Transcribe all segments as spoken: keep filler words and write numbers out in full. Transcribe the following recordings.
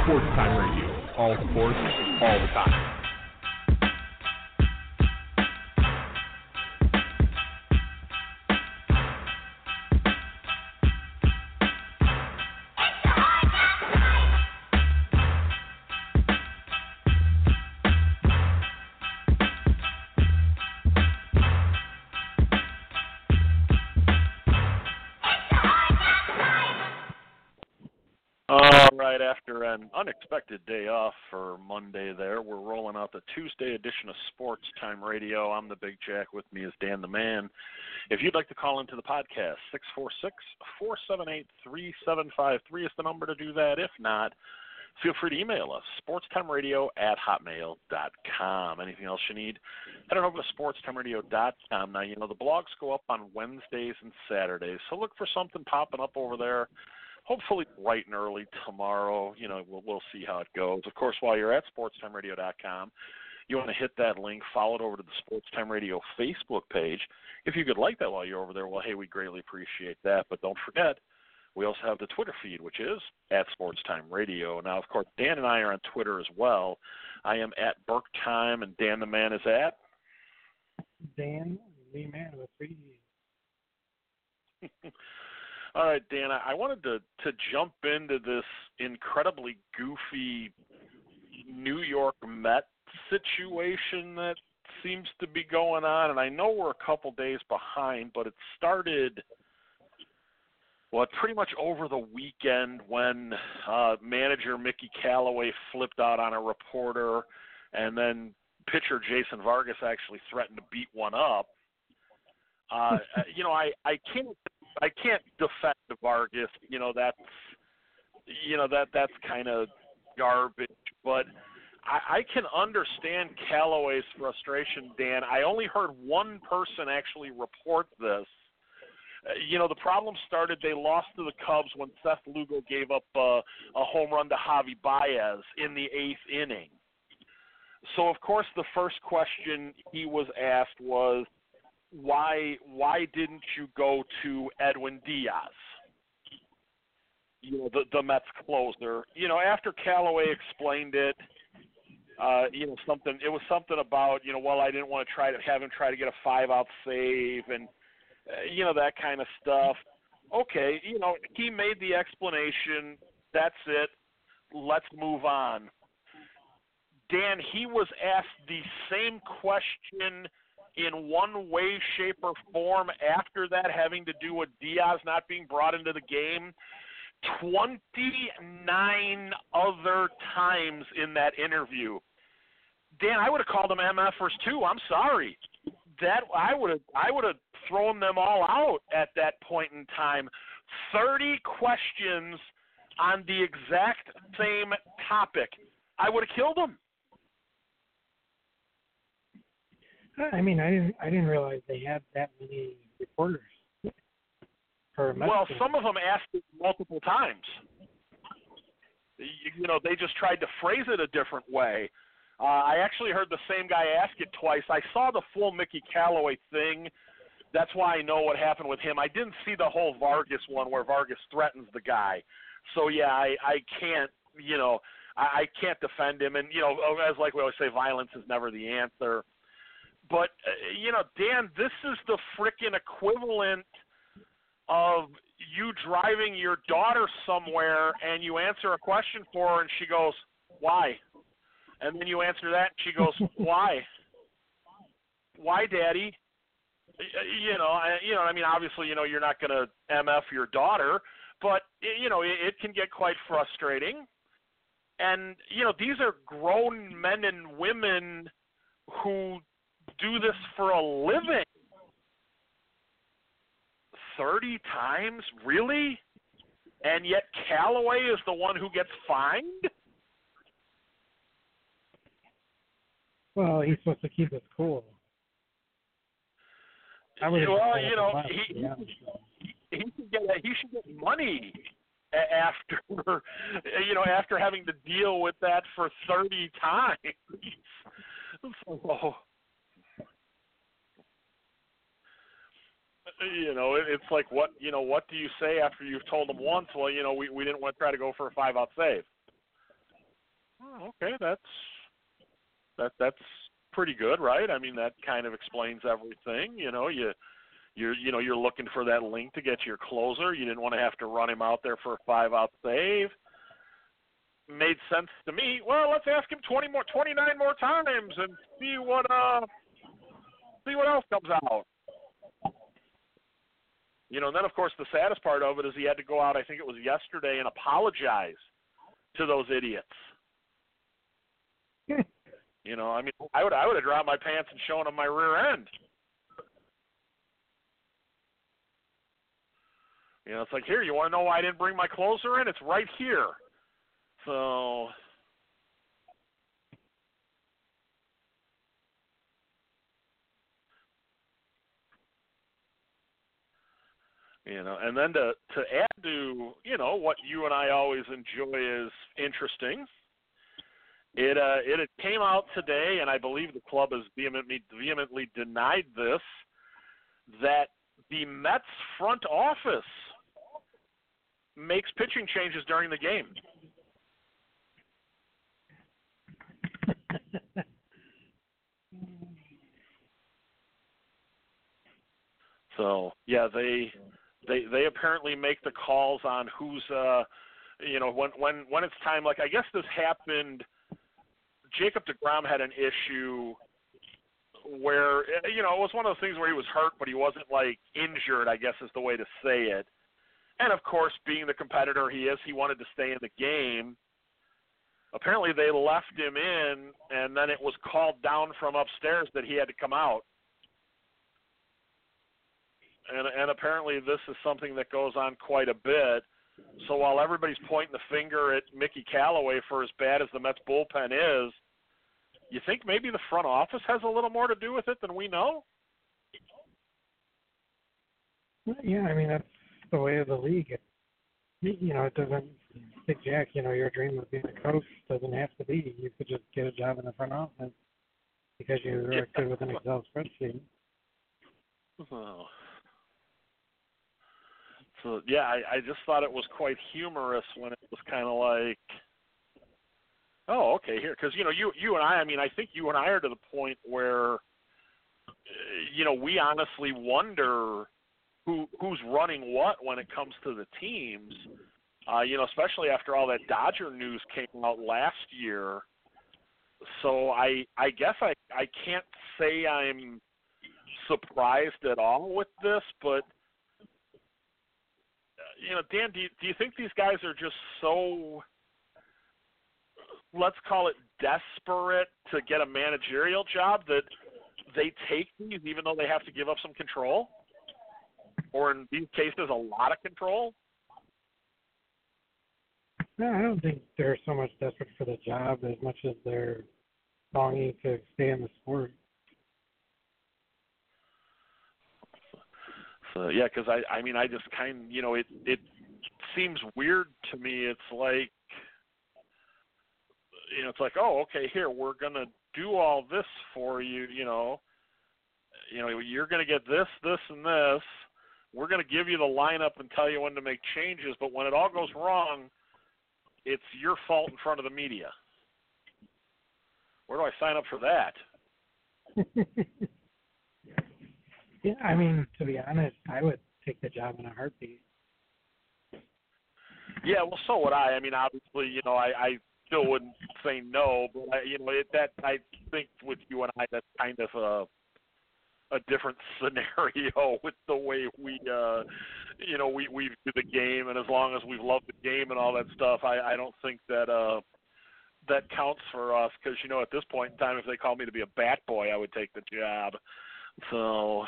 Sports Time Radio. All sports, all the time. After an unexpected day off for Monday there, we're rolling out the Tuesday edition of Sports Time Radio. I'm the Big Jack. With me is Dan the Man. If you'd like to call into the podcast, six four six, four seven eight, three seven five three is the number to do that. If not, feel free to email us, sportstimeradio at hotmail dot com. Anything else you need, head on over to sportstimeradio dot com. Now, you know, the blogs go up on Wednesdays and Saturdays, so look for something popping up over there. Hopefully bright and early tomorrow. You know, we'll, we'll see how it goes. Of course, while you're at sportstimeradio dot com, you want to hit that link, follow it over to the Sports Time Radio Facebook page. If you could like that while you're over there, well, hey, we greatly appreciate that. But don't forget, we also have the Twitter feed, which is at Sports Time Radio. Now, of course, Dan and I are on Twitter as well. I am at Burke Time, and Dan the Man is at? Dan the Man with three D's. All right, Dan, I wanted to, to jump into this incredibly goofy New York Mets situation that seems to be going on, and I know we're a couple days behind, but it started, well, pretty much over the weekend when uh, manager Mickey Callaway flipped out on a reporter, and then pitcher Jason Vargas actually threatened to beat one up. Uh, you know, I, I can't I can't defend Vargas. You know, that's you know that that's kind of garbage. But I, I can understand Callaway's frustration, Dan. I only heard one person actually report this. Uh, you know, the problem started. They lost to the Cubs when Seth Lugo gave up uh, a home run to Javi Baez in the eighth inning. So, of course, the first question he was asked was, Why why didn't you go to Edwin Diaz? You know, the the Mets closer. You know, after Callaway explained it, uh, you know, something it was something about, you know, well, I didn't want to try to have him try to get a five out save and uh, you know, that kind of stuff. Okay, you know, he made the explanation. That's it. Let's move on. Dan, he was asked the same question in one way, shape, or form after that, having to do with Diaz not being brought into the game, twenty-nine other times in that interview. Dan, I would have called them MFers too. I'm sorry. That I would have I would have thrown them all out at that point in time. thirty questions on the exact same topic. I would have killed them. I mean, I didn't. I didn't realize they had that many reporters. For well, some of them asked it multiple times. You, you know, they just tried to phrase it a different way. Uh, I actually heard the same guy ask it twice. I saw the full Mickey Callaway thing. That's why I know what happened with him. I didn't see the whole Vargas one where Vargas threatens the guy. So yeah, I, I can't. You know, I, I can't defend him. And you know, as like we always say, violence is never the answer. But, uh, you know, Dan, this is the frickin' equivalent of you driving your daughter somewhere and you answer a question for her and she goes, why? And then you answer that and she goes, why? Why, Daddy? You know, I, you know, I mean, obviously, you know, you're not going to M F your daughter, but, you know, it, it can get quite frustrating. And, you know, these are grown men and women who do this for a living. thirty times? Really? And yet Callaway is the one who gets fined? Well, he's supposed to keep us cool. I would well, you know, he, he, he should get he should get money after you know after having to deal with that for thirty times. So, you know, it, it's like, what, you know, what do you say after you've told them once? Well, you know, we, we didn't want to try to go for a five-out save. Oh, okay, that's that that's pretty good, right? I mean, that kind of explains everything. You know, you you're you know you're looking for that link to get your closer. You didn't want to have to run him out there for a five-out save. Made sense to me. Well, let's ask him twenty more, twenty-nine more times and see what uh see what else comes out. You know, and then of course the saddest part of it is he had to go out. I think it was yesterday and apologize to those idiots. You know, I mean, I would I would have dropped my pants and shown them my rear end. You know, it's like, here, you want to know why I didn't bring my closer in? It's right here. So, you know, and then to, to add to, you know, what you and I always enjoy is interesting. It uh, it had came out today, and I believe the club has vehemently, vehemently denied this, that the Mets front office makes pitching changes during the game. So yeah, they they they apparently make the calls on who's uh you know when when when it's time. Like, I guess this happened. Jacob deGrom had an issue where, you know, it was one of those things where he was hurt, but he wasn't like injured, I guess is the way to say it. And of course, being the competitor he is, he wanted to stay in the game. Apparently they left him in, and then it was called down from upstairs that he had to come out. And, and apparently this is something that goes on quite a bit. So while everybody's pointing the finger at Mickey Callaway for as bad as the Mets bullpen is, you think maybe the front office has a little more to do with it than we know? Yeah, I mean, that's the way of the league. It, you know, it doesn't, Big Jack, you know, your dream of being a coach doesn't have to be. You could just get a job in the front office because you're yeah. good with an Excel spreadsheet. Oh. So, yeah, I, I just thought it was quite humorous when it was kind of like, oh, okay, here. Because, you know, you you and I, I mean, I think you and I are to the point where, you know, we honestly wonder who who's running what when it comes to the teams, uh, you know, especially after all that Dodger news came out last year. So I I guess I, I can't say I'm surprised at all with this, but, you know, Dan, do you, do you think these guys are just so, let's call it desperate to get a managerial job that they take these even though they have to give up some control? Or in these cases, a lot of control? No, I don't think they're so much desperate for the job as much as they're longing to stay in the sport. So, yeah, because I, I mean, I just kind of, you know, it, it seems weird to me. It's like, you know, it's like, oh, okay, here, we're going to do all this for you, you know. You know, you're going to get this, this, and this. We're going to give you the lineup and tell you when to make changes, but when it all goes wrong, it's your fault in front of the media. Where do I sign up for that? Yeah, I mean, to be honest, I would take the job in a heartbeat. Yeah, well, so would I. I mean, obviously, you know, I, I still wouldn't say no, but, I, you know, it, that I think with you and I, that's kind of a, a different scenario with the way we, uh, you know, we, we view the game, and as long as we've loved the game and all that stuff, I, I don't think that uh, that counts for us because, you know, at this point in time, if they call me to be a bat boy, I would take the job. So...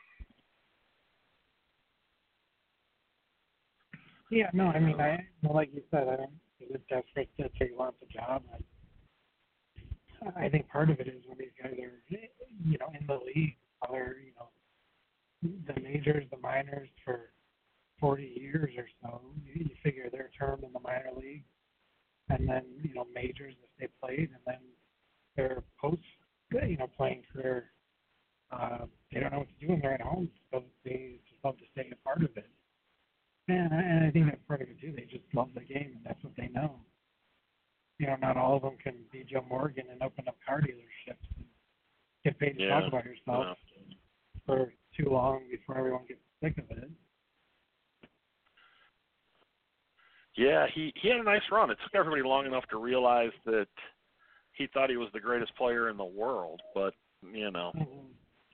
Yeah, no, I mean, I like you said, I don't think it's desperate to take on the job. I, I think part of it is when these guys are, you know, in the league, they're, you know, the majors, the minors for forty years or so. You, you figure their term in the minor league, and then, you know, majors if they played, and then their post, you know, playing career. Uh, they don't know what to do when they're at home, so they just love to stay a part of it. And I, and I think that's part of it too. They just love the game, and that's what they know. you know, not all of them can be Joe Morgan and open up car dealerships and get paid to Yeah, talk about yourself yeah. for too long before everyone gets sick of it. Yeah, he, he had a nice run. It took everybody long enough to realize that he thought he was the greatest player in the world, but, you know, Mm-hmm.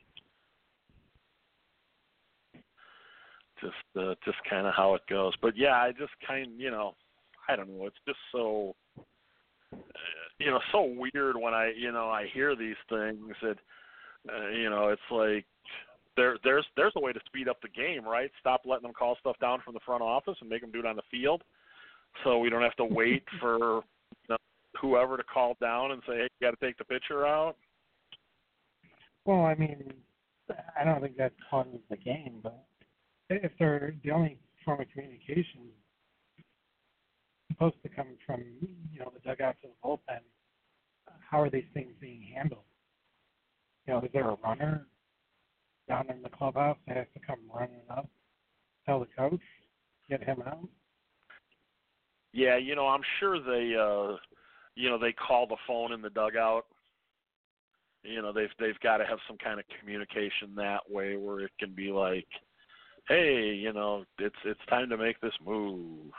just uh, just kind of how it goes. But, yeah, I just kind you know, I don't know. It's just so, uh, you know, so weird when I, you know, I hear these things that, uh, you know, it's like there there's there's a way to speed up the game, right? Stop letting them call stuff down from the front office and make them do it on the field, so we don't have to wait for you know, whoever to call down and say, hey, you got to take the pitcher out. Well, I mean, I don't think that causes the game, but if they're the only form of communication supposed to come from, you know, the dugout to the bullpen, how are these things being handled? You know, is there a runner down in the clubhouse that has to come running up, tell the coach, get him out? Yeah, you know, I'm sure they, uh, you know, they call the phone in the dugout. You know, they've they've got to have some kind of communication that way where it can be like, hey, you know, it's it's time to make this move.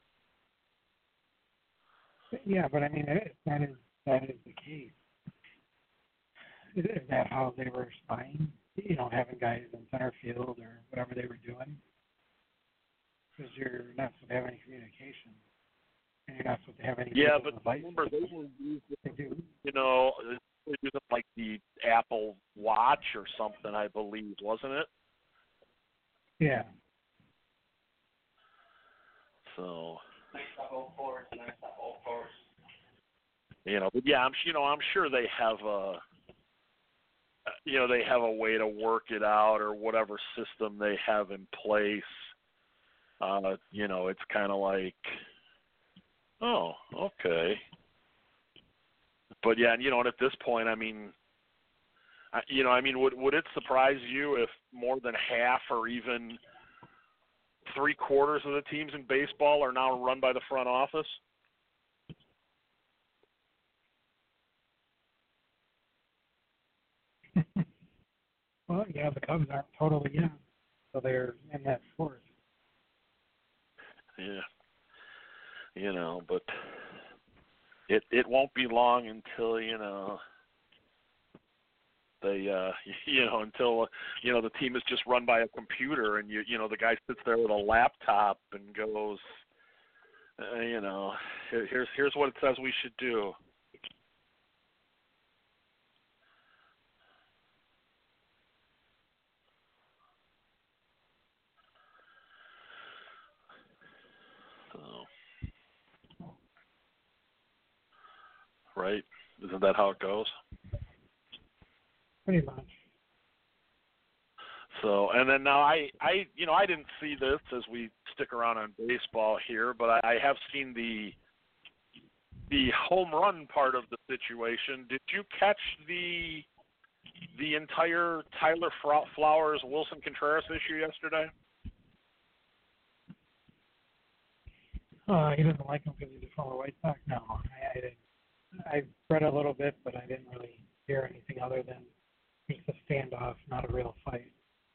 Yeah, but I mean, if that is that is the case, is is that how they were spying? You know, having guys in center field or whatever they were doing? Because you're not supposed to have any communication, and you're not supposed to have any. Yeah, but devices. remember they were using, They do. you know, they were using like the Apple Watch or something, I believe, wasn't it? Yeah. So. You know, but yeah, I'm you know I'm sure they have a you know they have a way to work it out or whatever system they have in place. Uh, you know, it's kind of like, oh, okay. But yeah, and you know, and at this point, I mean, I, you know, I mean, would would it surprise you if more than half or even three quarters of the teams in baseball are now run by the front office? Well, yeah, the Cubs aren't totally in, so they're in that fourth. Yeah. You know, but it it won't be long until, you know, they uh you know, until you know the team is just run by a computer and you you know the guy sits there with a laptop and goes uh, you know, here, here's here's what it says we should do. So, right? Isn't that how it goes? Pretty much. So, and then now I, I, you know, I didn't see this as we stick around on baseball here, but I, I have seen the the home run part of the situation. Did you catch the the entire Tyler Flowers Wilson Contreras issue yesterday? Uh, he doesn't like him because he's a former White Sox. No, I, I didn't. I read a little bit, but I didn't really hear anything other than it's a standoff, not a real fight.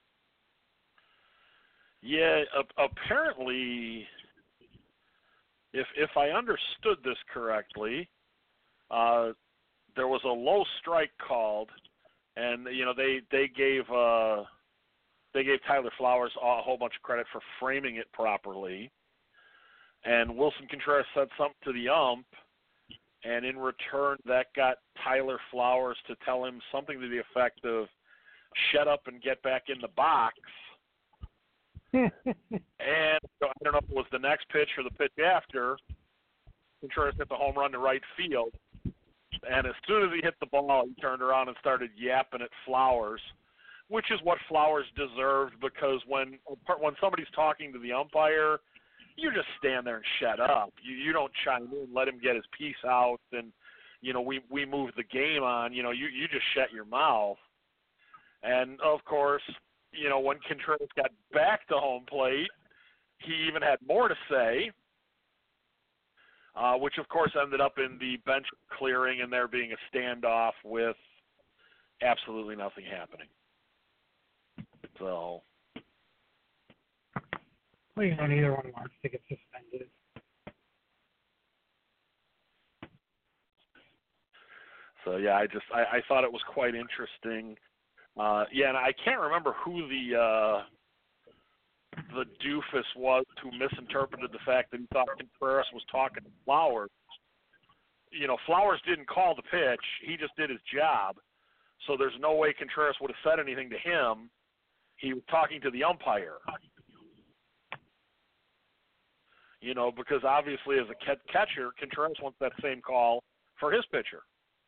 Yeah, a- apparently, if if I understood this correctly, uh, there was a low strike called, and you know they they gave uh, they gave Tyler Flowers a whole bunch of credit for framing it properly, and Wilson Contreras said something to the ump, and in return that got Tyler Flowers to tell him something to the effect of "shut up and get back in the box." And I don't know if it was the next pitch or the pitch after, Contreras hit the home run to right field. And as soon as he hit the ball, he turned around and started yapping at Flowers, which is what Flowers deserved, because when when somebody's talking to the umpire, you just stand there and shut up. You you don't chime in, let him get his piece out, and you know we we move the game on. You know you you just shut your mouth. And of course, you know, when Contreras got back to home plate, he even had more to say. uh, which of course ended up in the bench clearing and there being a standoff with absolutely nothing happening. So, well, you know, neither one wants to get suspended. So yeah, I just I, I thought it was quite interesting. Uh, yeah, and I can't remember who the uh, the doofus was who misinterpreted the fact that he thought Contreras was talking to Flowers. You know, Flowers didn't call the pitch; he just did his job. So there's no way Contreras would have said anything to him. He was talking to the umpire. You know, because obviously as a catcher, Contreras wants that same call for his pitcher.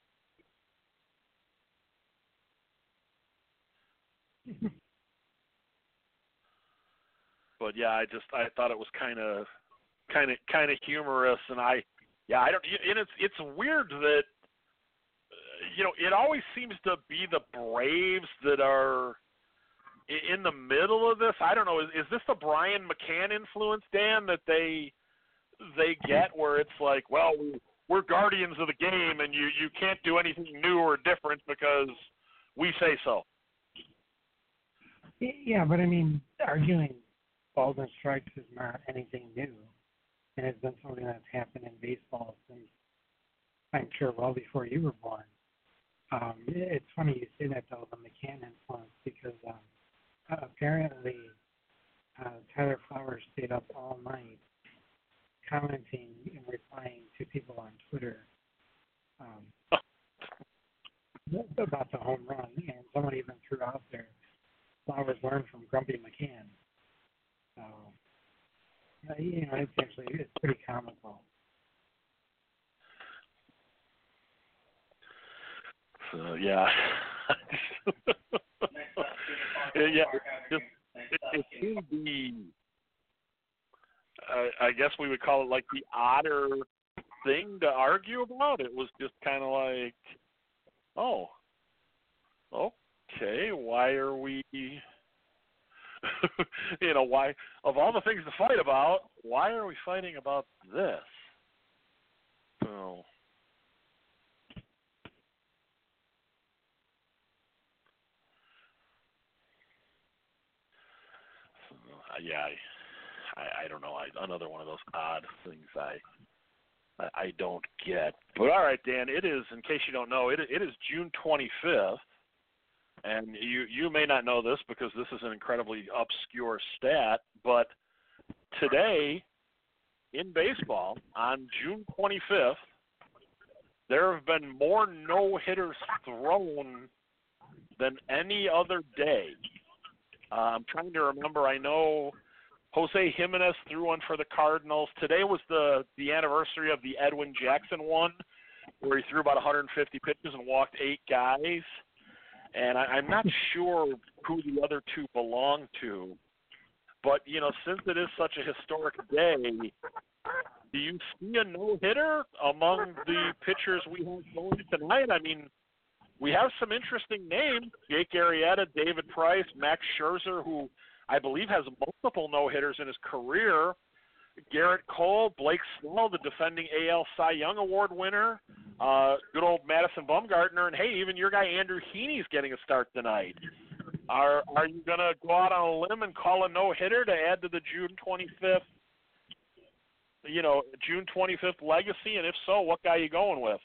But yeah, I just I thought it was kind of kind of kind of humorous, and I yeah I don't and it's it's weird that you know it always seems to be the Braves that are in the middle of this. I don't know, is, is this the Brian McCann influence, Dan, that they they get where it's like, well, we're guardians of the game, and you you can't do anything new or different because we say so. Yeah, but I mean, arguing balls and strikes is not anything new, and it's been something that's happened in baseball since, I'm sure, well before you were born. Um, it's funny you say that, though, the McCann influence, because um, apparently uh, Tyler Flowers stayed up all night commenting and replying to people on Twitter um, about the home run, and someone even threw out there, Flowers learned from Grumpy McCann. So, uh, you know, it's actually it's pretty comical. So yeah, yeah, just, it, it seemed to be. Uh, I guess we would call it like the odder thing to argue about. It was just kind of like, oh, okay, why are we? you know, why, of all the things to fight about, why are we fighting about this? So, so yeah, I, I, I don't know. I, another one of those odd things I, I, I don't get. But all right, Dan, it is, in case you don't know, it, it is June twenty-fifth. And you, you may not know this because this is an incredibly obscure stat, but today in baseball, on June twenty-fifth, there have been more no-hitters thrown than any other day. Uh, I'm trying to remember. I know Jose Jimenez threw one for the Cardinals. Today was the, the anniversary of the Edwin Jackson one, where he threw about one hundred fifty pitches and walked eight guys. And I, I'm not sure who the other two belong to. But, you know, since it is such a historic day, do you see a no-hitter among the pitchers we have going tonight? I mean, we have some interesting names. Jake Arrieta, David Price, Max Scherzer, who I believe has multiple no-hitters in his career. Garrett Cole, Blake Snell, the defending A L Cy Young Award winner. Uh, good old Madison Bumgarner, and hey, even your guy Andrew Heaney's getting a start tonight. Are are you going to go out on a limb and call a no-hitter to add to the June twenty-fifth, you know, June twenty-fifth legacy? And if so, what guy are you going with?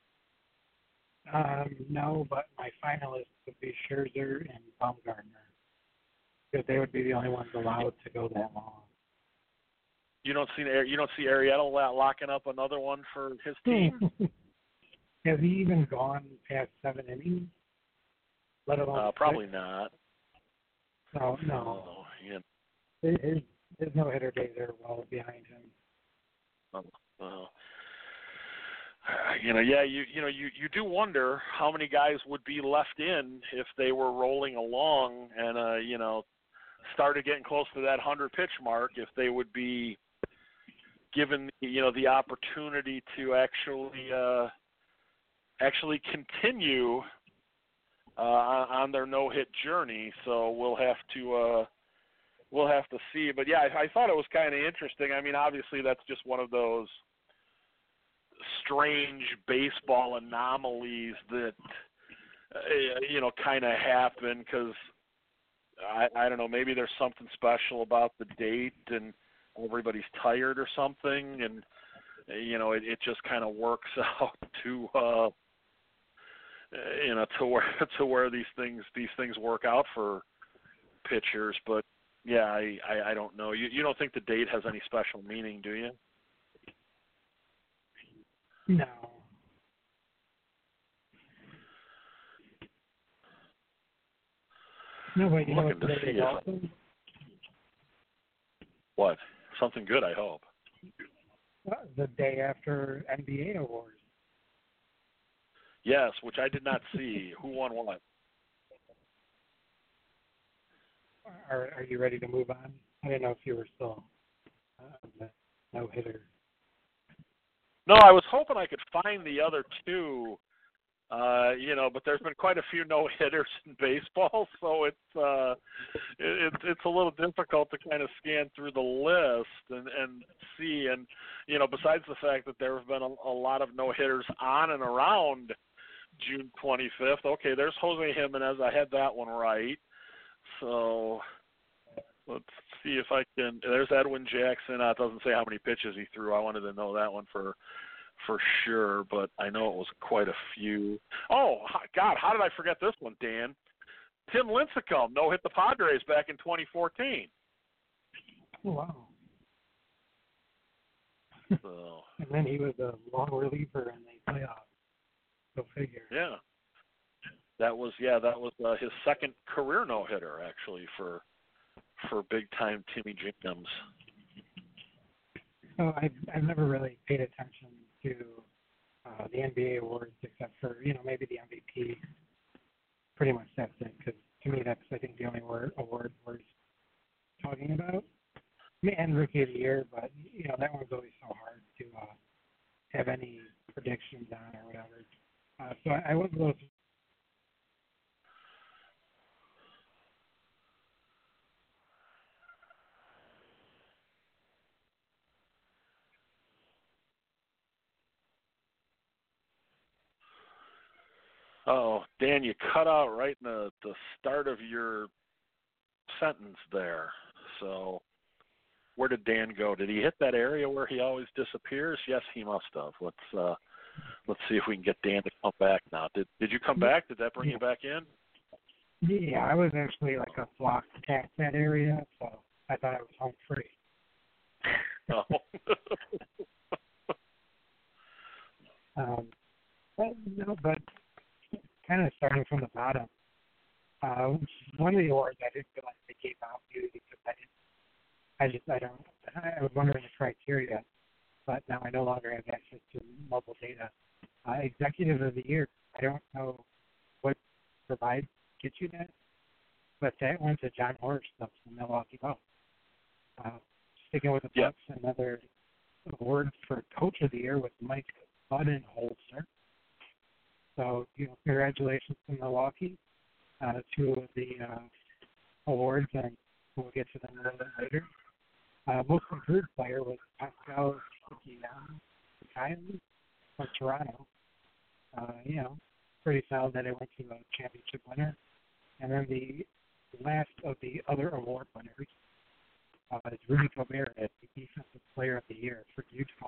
Um, no, but my finalists would be Scherzer and Bumgarner, because they would be the only ones allowed to go that long. You don't see you don't see Arrieta locking up another one for his team? Has he even gone past seven innings? Let alone uh, probably six? not. No, no. Oh, yeah. His, his no-hitter days are well behind him. Oh, uh, you know, yeah, you you know, you, you do wonder how many guys would be left in if they were rolling along and uh, you know, started getting close to that hundred pitch mark, if they would be given, you know, the opportunity to actually uh, actually continue uh, on their no-hit journey. So we'll have to uh, we'll have to see. But yeah, I, I thought it was kind of interesting. I mean, obviously that's just one of those strange baseball anomalies that uh, you know kind of happen because I, I don't know, maybe there's something special about the date and everybody's tired or something, and you know it, it just kind of works out to uh, you know to where to where these things these things work out for pitchers. But yeah, I, I, I don't know. You you don't think the date has any special meaning, do you? No. No, but you know Looking what to today see is if also? What? Something good, I hope. Uh, the day after N B A awards. Yes, which I did not see. Who won what? Are Are you ready to move on? I didn't know if you were still uh, the no hitter. No, I was hoping I could find the other two. Uh, you know, but there's been quite a few no hitters in baseball, so it's uh, it, it's it's a little difficult to kind of scan through the list and, and see. And you know, besides the fact that there have been a, a lot of no hitters on and around June twenty-fifth. Okay, there's Jose Jimenez. I had that one right. So let's see if I can. There's Edwin Jackson. Uh, it doesn't say how many pitches he threw. I wanted to know that one for. for sure, but I know it was quite a few. Oh, God, how did I forget this one, Dan? Tim Lincecum no-hit the Padres back in twenty fourteen. Oh, wow. So, And then he was a long reliever in the playoffs. Go figure. yeah. That was, yeah, that was uh, his second career no-hitter, actually, for for big-time Timmy Jacobs. So I've, I've never really paid attention to uh, the N B A awards except for, you know, maybe the M V P. Pretty much that's it, because to me that's, I think, the only word, award we're talking about. I mean, and Rookie of the Year, but, you know, that one's always so hard to uh, have any predictions on or whatever. Uh, so I, I was a little... Oh, Dan, you cut out right in the, the start of your sentence there. So where did Dan go? Did he hit that area where he always disappears? Yes, he must have. Let's uh, let's see if we can get Dan to come back now. Did Did you come back? Did that bring you back in? Yeah, I was actually like a flock cat that area, so I thought I was home free. No. um, but, no, but kind of starting from the bottom. Uh, one of the awards I didn't feel like they gave out to because I didn't. I just I don't. I was wondering the criteria, but now I no longer have access to mobile data. Uh, Executive of the Year. I don't know what provides get you that, but that went to John Horst of the Milwaukee Bucks. Uh, sticking with the Yeah. Bucks, another award for Coach of the Year was Mike Budenholzer. So, you know, congratulations to Milwaukee. Uh, two of the uh, awards, and we'll get to them a little bit later. Uh, most improved player was Pascal Siakam from Toronto. Uh, you know, pretty solid that it went to a championship winner. And then the last of the other award winners uh, is Rudy Gobert as the Defensive Player of the Year for Utah.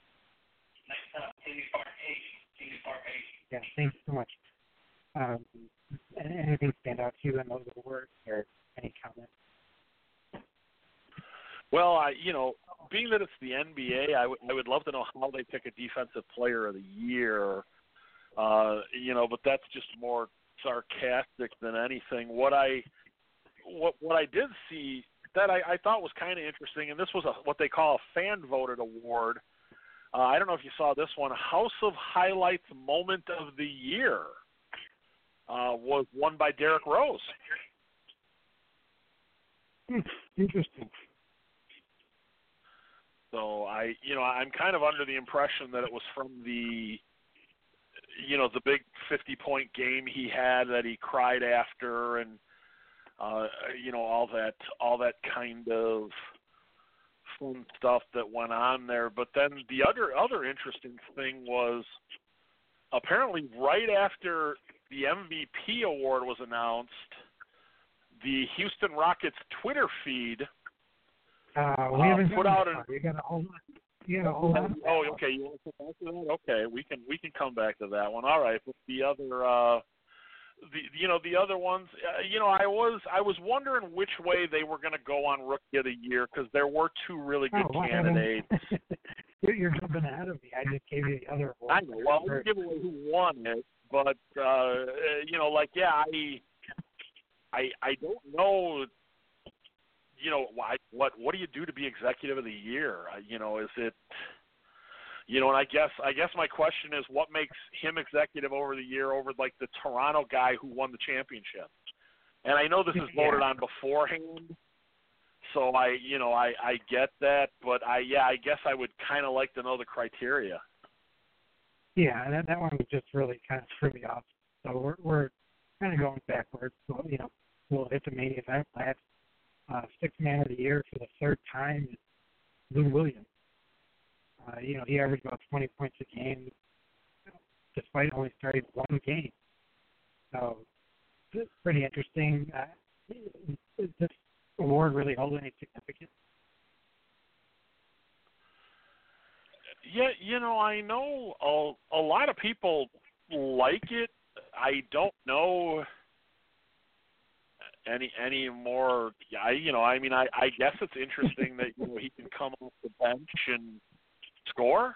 Yeah, thanks so much. Um, anything stand out to you in those awards or any comments? Well, I, you know, being that it's the N B A, I, w- I would love to know how they pick a Defensive Player of the Year. Uh, you know, but that's just more sarcastic than anything. What I, what what I did see that I, I thought was kind of interesting, and this was a, what they call a fan voted award. Uh, I don't know if you saw this one. House of Highlights Moment of the Year uh, was won by Derrick Rose. Hmm, interesting. So I, you know, I'm kind of under the impression that it was from the, you know, the big fifty-point game he had that he cried after, and uh, you know, all that, all that kind of fun stuff that went on there. But then the other other interesting thing was apparently right after the M V P award was announced, the Houston Rockets Twitter feed uh, we uh, haven't put out an. You gotta hold on. You gotta hold on. Oh, okay. You want to come back to that? Okay, we can we can come back to that one. All right, but the other. Uh, The you know the other ones uh, you know I was I was wondering which way they were going to go on Rookie of the Year because there were two really good oh, candidates. you're, you're jumping ahead of me. I just gave you the other one. I know. Well, I didn't give away who won it, but uh, you know, like yeah, I I I don't know. You know, why what what do you do to be Executive of the Year? Uh, you know, is it You know, and I guess I guess my question is, what makes him executive over the year over like the Toronto guy who won the championship? And I know this is voted yeah. on beforehand, so I, you know, I, I get that, but I, yeah, I guess I would kind of like to know the criteria. Yeah, that that one just really kind of threw me off. So we're we're kind of going backwards. So, you know, we'll hit the main event last uh, sixth man of the year for the third time, Lou Williams. Uh, you know, he averaged about twenty points a game, despite only starting one game. So it's pretty interesting. Uh, does this award really hold any significance? Yeah, you know, I know a, a lot of people like it. I don't know any any more. I, you know, I mean, I, I guess it's interesting that you know he can come off the bench and score.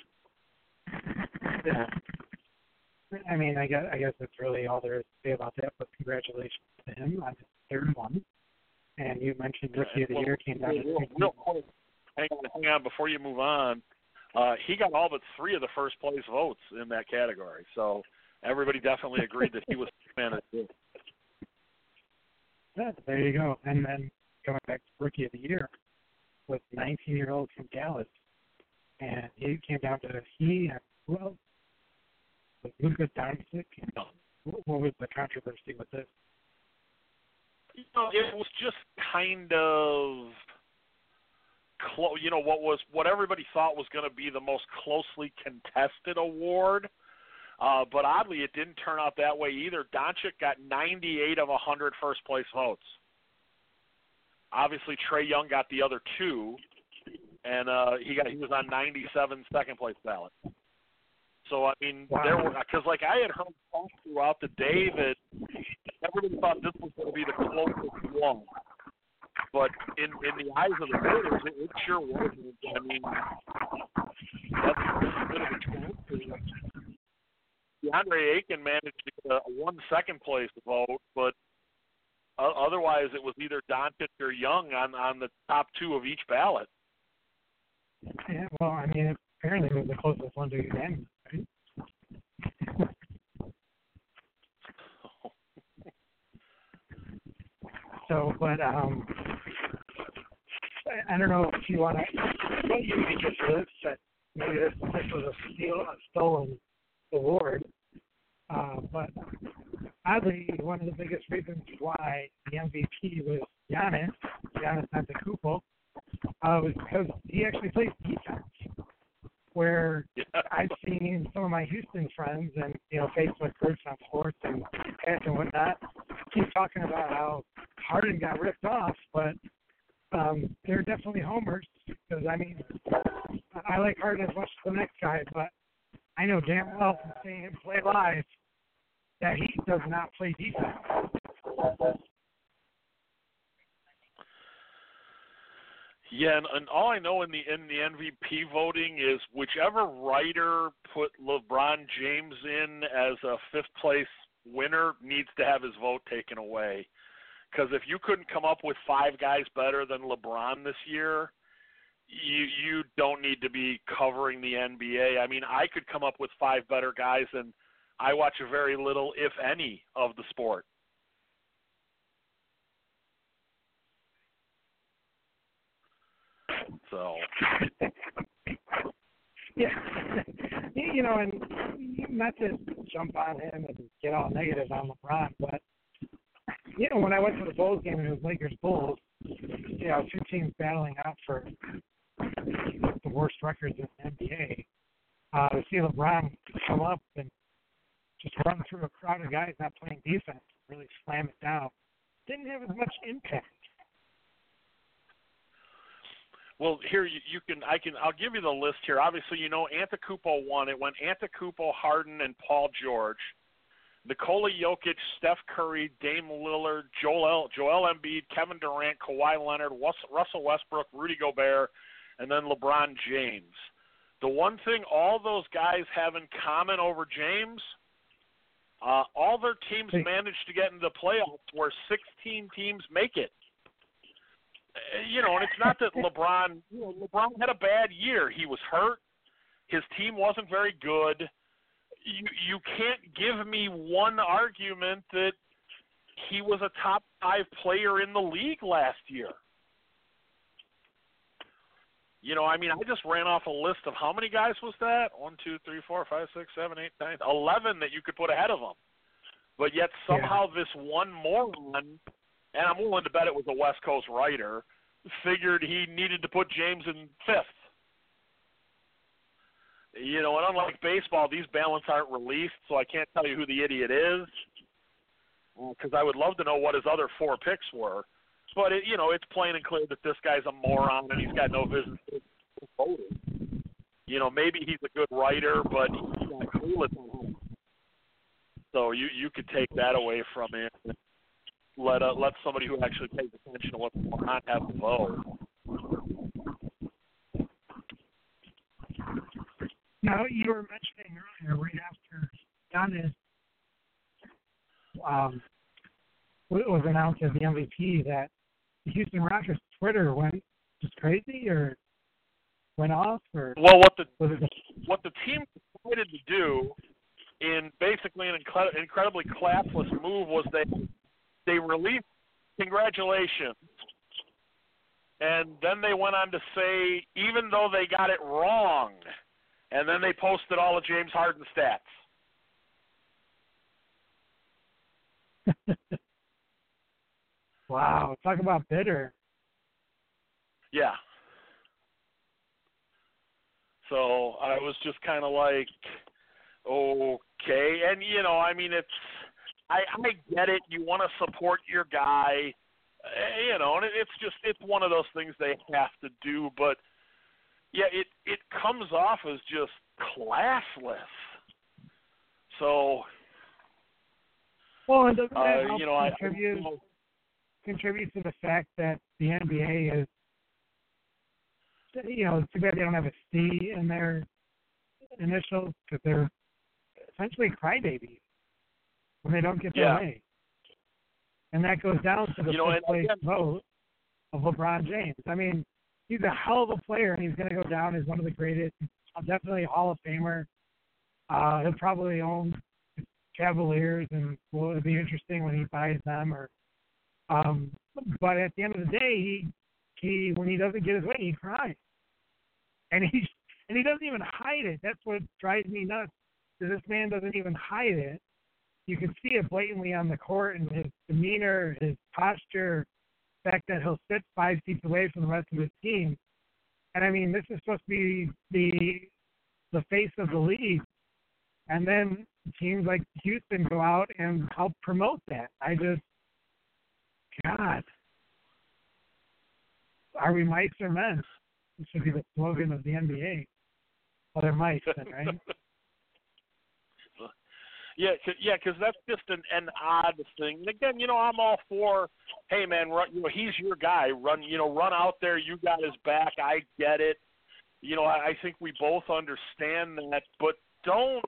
Yeah. I mean, I guess I guess that's really all there is to say about that. But congratulations to him on his third one. And you mentioned Rookie of the well, Year came down to real, real quick. Hang on, hang on, before you move on. Uh, he got all but three of the first place votes in that category, so everybody definitely agreed that he was the man of the year. Yeah, there you go. And then going back to Rookie of the Year was nineteen-year-old from Dallas, and he came down to he well, was Luka Doncic. What was the controversy with this? You know, it was just kind of. Clo- you know what was what everybody thought was going to be the most closely contested award, uh, but oddly it didn't turn out that way either. Doncic got ninety-eight of one hundred first place votes. Obviously Trae Young got the other two, and uh, he got he was on ninety-seven second place ballot. So I mean, wow. there were because like I had heard talk throughout the day that everybody thought this was going to be the closest one. But in, in the eyes of the voters, it, it sure wasn't. I mean, that's a bit of a challenge. DeAndre Ayton managed to get a one second place vote, but uh, otherwise it was either Doncic or Young on, on the top two of each ballot. Yeah, well, I mean, apparently it was the closest one to unanimous, right? So, but um, I, I don't know if you want to, what you think of this, that maybe this, this was a, steal, a stolen award, uh, but oddly, one of the biggest reasons why the M V P was Giannis, Giannis Antetokounmpo, uh, was because he actually plays defense, where yeah. I've seen some of my Houston friends and, you know, Facebook groups on sports and ads and whatnot keep talking about how Harden got ripped off, but um, they're definitely homers because, I mean, I like Harden as much as the next guy, but I know damn well from seeing him play live that he does not play defense. Yeah, and, and all I know in the in the M V P voting is whichever writer put LeBron James in as a fifth place winner needs to have his vote taken away. Because if you couldn't come up with five guys better than LeBron this year, you you don't need to be covering the N B A. I mean, I could come up with five better guys, and I watch very little, if any, of the sport. So. Yeah, you know, and not to jump on him and get all negative on LeBron, but you know, when I went to the Bulls game and it was Lakers Bulls, you know, two teams battling out for the worst records in the N B A. Uh, to see LeBron come up and just run through a crowd of guys not playing defense, really slam it down, didn't have as much impact. Well, here you, you can, I can, I'll give you the list here. Obviously, you know, Antetokounmpo won. It went Antetokounmpo, Harden, and Paul George. Nikola Jokic, Steph Curry, Dame Lillard, Joel, Joel Embiid, Kevin Durant, Kawhi Leonard, Russell Westbrook, Rudy Gobert, and then LeBron James. The one thing all those guys have in common over James, uh, all their teams managed to get into the playoffs where sixteen teams make it. You know, and it's not that LeBron, you know, LeBron had a bad year. He was hurt. His team wasn't very good. You you can't give me one argument that he was a top five player in the league last year. You know, I mean, I just ran off a list of how many guys was that? One, two, three, four, five, six, seven, eight, nine, eleven that you could put ahead of him. But yet somehow yeah. this one moron, and I'm willing to bet it was a West Coast writer, figured he needed to put James in fifth. You know, and unlike baseball, these ballots aren't released, so I can't tell you who the idiot is, because I would love to know what his other four picks were. But, it, you know, it's plain and clear that this guy's a moron and he's got no business voting. You know, maybe he's a good writer, but he's not clueless. So you, you could take that away from him. Let uh, let somebody who actually pays attention to what's going on have the vote. Now, you were mentioning earlier, right after Giannis um, was announced as the M V P, that the Houston Rockets Twitter went just crazy or went off? Or well, what the was it what the team decided to do in basically an incred- incredibly classless move was they they released congratulations, and then they went on to say even though they got it wrong, and then they posted all of James Harden's stats. Wow, talk about bitter. Yeah. So I was just kind of like, okay. And, you know, I mean, it's, I, I get it. You want to support your guy, you know, and it's just, it's one of those things they have to do. But, yeah, it, it comes off as just classless. So, well, and doesn't that uh, help you know, contribute, I, I, contribute to the fact that the N B A is, you know, it's too bad they don't have a C in their initials because they're essentially crybabies when they don't get their yeah. way. And that goes down to the you know, fifth place again, vote of LeBron James. I mean, he's a hell of a player, and he's going to go down as one of the greatest, definitely a Hall of Famer. Uh, he'll probably own Cavaliers, and well, it'll be interesting when he buys them. Or, um, but at the end of the day, he he when he doesn't get his way, he cries, and he and he doesn't even hide it. That's what drives me nuts. This man doesn't even hide it. You can see it blatantly on the court and his demeanor, his posture, the fact that he'll sit five seats away from the rest of his team. And I mean, this is supposed to be the the face of the league, and then teams like Houston go out and help promote that. I just, God, are we mice or men? This should be the slogan of the N B A. Well, they're mice, then, right? Yeah, cause, yeah, because that's just an, an odd thing. And again, you know, I'm all for, hey man, run, you know, he's your guy. Run, you know, run out there. You got his back. I get it. You know, I, I think we both understand that, but don't,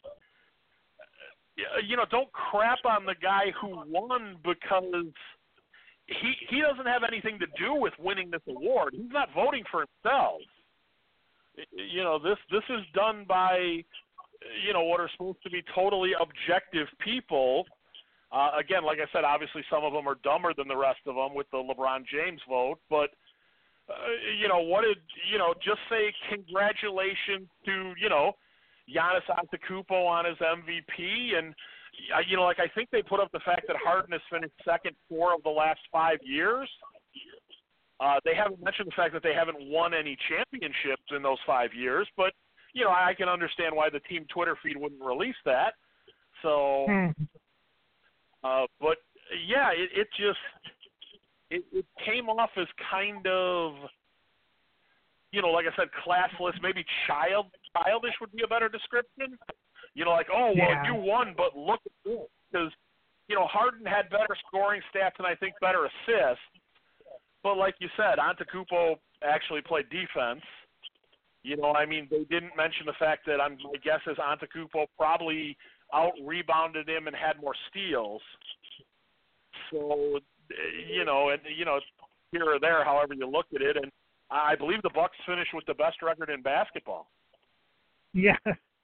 you know, don't crap on the guy who won because he he doesn't have anything to do with winning this award. He's not voting for himself. You know, this this is done by, you know, what are supposed to be totally objective people. Uh, again, like I said, obviously some of them are dumber than the rest of them with the LeBron James vote. But, uh, you know, what did, you know, just say congratulations to, you know, Giannis Antetokounmpo on his M V P. And, you know, like I think they put up the fact that Harden has finished second four of the last five years. Uh, they haven't mentioned the fact that they haven't won any championships in those five years, but, you know, I can understand why the team Twitter feed wouldn't release that. So, uh, but, yeah, it, it just it, it came off as kind of, you know, like I said, classless, maybe child childish would be a better description. You know, like, oh, well, Yeah. you won, but look at this. Because, you know, Harden had better scoring stats and I think better assists. But like you said, Antetokounmpo actually played defense. You know, I mean, they didn't mention the fact that I'm, my guess is Antetokounmpo probably out-rebounded him and had more steals. So, you know, and, you know, here or there, however you look at it. And I believe the Bucks finished with the best record in basketball. Yeah.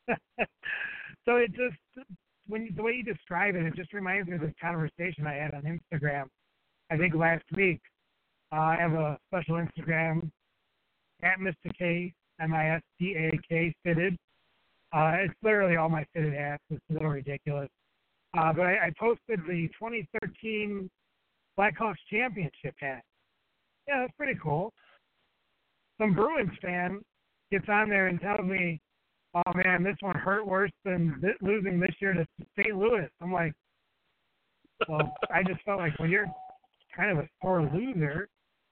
So it just, when you, the way you describe it, it just reminds me of this conversation I had on Instagram, I think last week. Uh, I have a special Instagram, at Mister K, M I S T A K, fitted. Uh, it's literally all my fitted hats. It's a little ridiculous. Uh, but I, I posted the twenty thirteen Blackhawks championship hat. Yeah, that's pretty cool. Some Bruins fan gets on there and tells me, oh, man, this one hurt worse than th- losing this year to Saint Louis. I'm like, well, I just felt like, well, you're kind of a sore loser.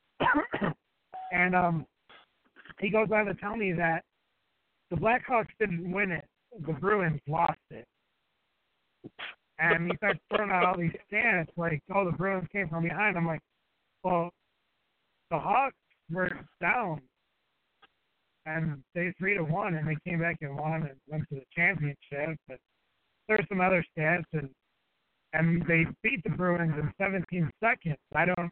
And um, he goes on to tell me that the Blackhawks didn't win it. The Bruins lost it. And he starts throwing out all these stats like, oh, the Bruins came from behind. I'm like, well, the Hawks were down. And they three to one, and they came back and won and went to the championship. But there's some other stats, and and they beat the Bruins in seventeen seconds. I don't.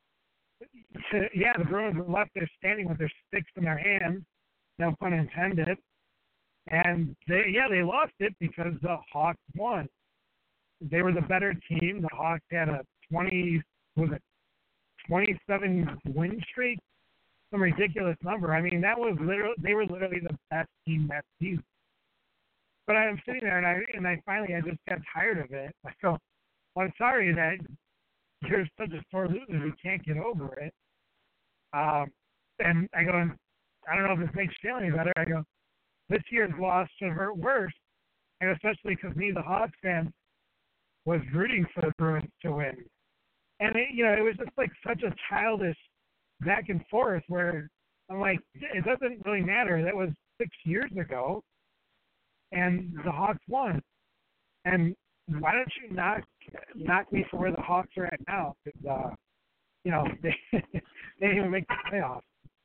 Yeah, the Bruins were left there standing with their sticks in their hands, no pun intended. And they, yeah, they lost it because the Hawks won. They were the better team. The Hawks had a twenty, was it twenty-seven win streak? Some ridiculous number. I mean, that was literally, they were literally the best team that season. But I'm sitting there, and I and I finally, I just got tired of it. I go, well, I'm sorry that you're such a sore loser who can't get over it. Um, and I go, I don't know if this makes you feel any better. I go, this year's loss should hurt worse, and especially because me, the Hawks fan, was rooting for the Bruins to win. And, it, you know, it was just like such a childish back and forth where I'm like, it doesn't really matter. That was six years ago, and the Hawks won. And why don't you knock knock me for where the Hawks are at now? Because, uh, you know, they, they didn't even make the playoffs.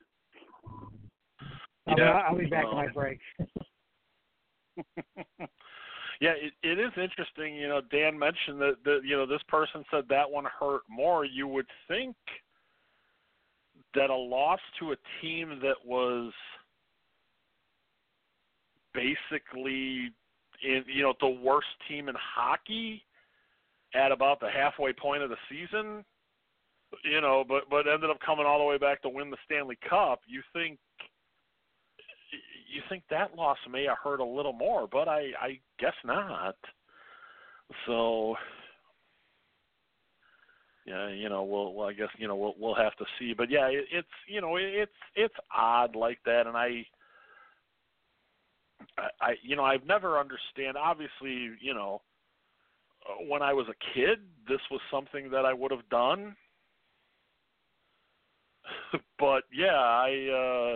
Yeah, I'll, I'll be back well, in my break. Yeah, it, it is interesting. You know, Dan mentioned that, that, you know, this person said that one hurt more. You would think that a loss to a team that was basically, in, you know, the worst team in hockey at about the halfway point of the season, you know, but, but ended up coming all the way back to win the Stanley Cup, you think you think that loss may have hurt a little more, but I, I guess not. So, yeah, you know, we'll, well I guess, you know, we'll we'll have to see. But yeah, it, it's you know, it, it's it's odd like that, and I, I, I, you know, I've never understand. Obviously, you know, when I was a kid, this was something that I would have done. But yeah, I. Uh,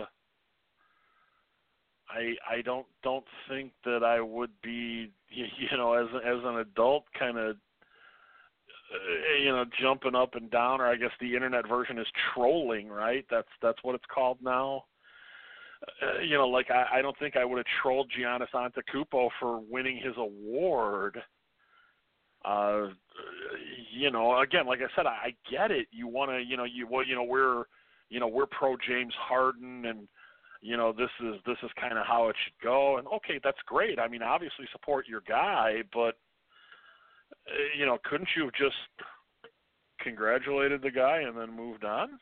I I don't don't think that I would be, you know, as as an adult kind of uh, you know, gimping up and down, or I guess the internet version is trolling, right? That's that's what it's called now. Uh, you know, like I, I don't think I would have trolled Giannis Antetokounmpo for winning his award. Uh, you know, again, like I said, I, I get it. You want to, you know, you well, you know, we're, you know, we're pro James Harden, and you know, this is this is kind of how it should go. And okay, that's great. I mean, obviously support your guy, but uh, you know, couldn't you have just congratulated the guy and then moved on?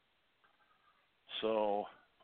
So,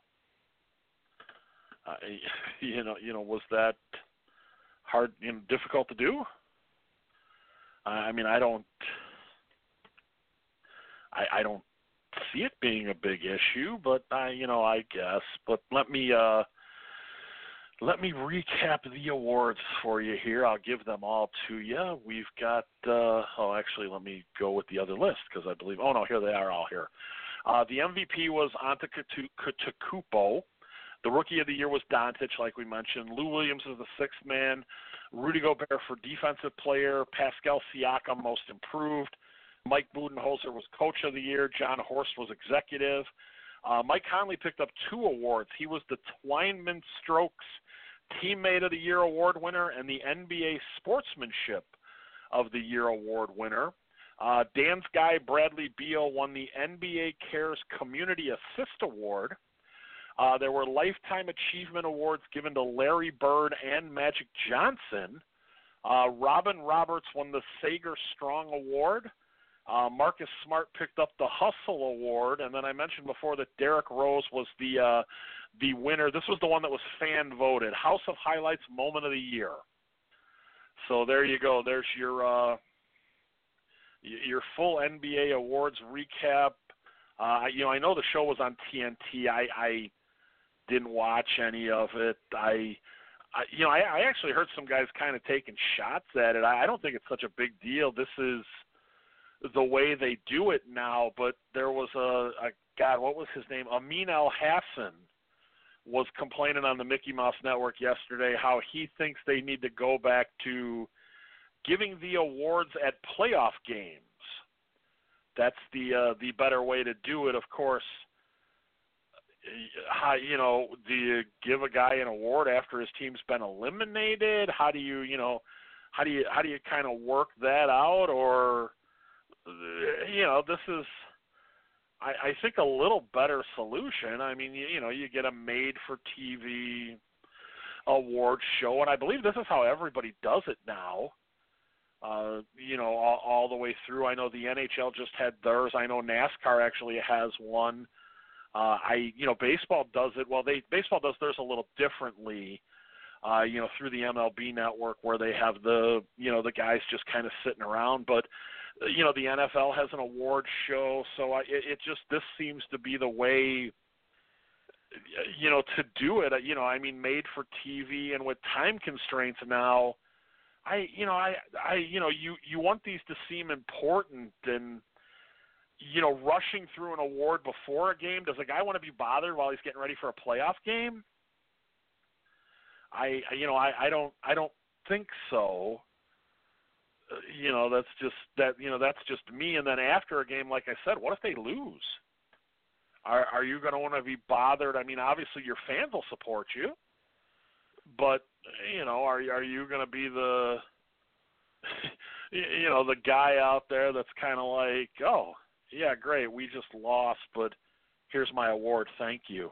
uh, you know, you know, was that hard, you know, difficult to do? I mean, I don't, I, I don't see it being a big issue, but I, you know, I guess. But let me uh, let me recap the awards for you here. I'll give them all to you. We've got. Uh, oh, actually, let me go with the other list because I believe. Oh no, here they are all here. Uh, the M V P was Antetokounmpo. The Rookie of the Year was Doncic, like we mentioned. Lou Williams is the sixth man. Rudy Gobert for Defensive Player. Pascal Siakam, Most Improved. Mike Budenholzer was Coach of the Year. John Horst was Executive. Uh, Mike Conley picked up two awards. He was the Twyman Strokes Teammate of the Year award winner and the N B A Sportsmanship of the Year award winner. Uh, Dan's guy, Bradley Beal, won the N B A Cares Community Assist Award. Uh, there were Lifetime Achievement Awards given to Larry Bird and Magic Johnson. Uh, Robin Roberts won the Sager Strong Award. Uh, Marcus Smart picked up the Hustle Award. And then I mentioned before that Derrick Rose was the uh, the winner. This was the one that was fan voted. House of Highlights Moment of the Year. So there you go. There's your uh, your full N B A awards recap. Uh, you know, I know the show was on T N T. I, I didn't watch any of it. I, I you know, I, I actually heard some guys kind of taking shots at it. I, I don't think it's such a big deal. This is the way they do it now. But there was a, a God, what was his name? Amin Al Hassan was complaining on the Mickey Mouse Network yesterday how he thinks they need to go back to giving the awards at playoff games. That's the uh, the better way to do it. Of course, how, you know, do you give a guy an award after his team's been eliminated? How do you, you know, how do you how do you kind of work that out? Or, you know, this is, I, I think, a little better solution. I mean, you, you know, you get a made-for-T V award show, and I believe this is how everybody does it now. Uh, you know, all, all the way through. I know the N H L just had theirs. I know NASCAR actually has one. Uh, I, you know, baseball does it. Well, they baseball does theirs a little differently. Uh, you know, through the M L B network where they have the, you know, the guys just kind of sitting around. But, you know, the N F L has an award show. So I, it, it just, this seems to be the way, you know, to do it. You know, I mean, made for T V and with time constraints now. I, you know, I, I, you know, you, you want these to seem important, and, you know, rushing through an award before a game. Does a guy want to be bothered while he's getting ready for a playoff game? I, you know, I, I don't, I don't think so. Uh, you know, that's just that, you know, that's just me. And then after a game, like I said, what if they lose? Are, are you going to want to be bothered? I mean, obviously your fans will support you, but, you know, are are you going to be the, you know, the guy out there that's kind of like, oh, yeah, great, we just lost, but here's my award, thank you.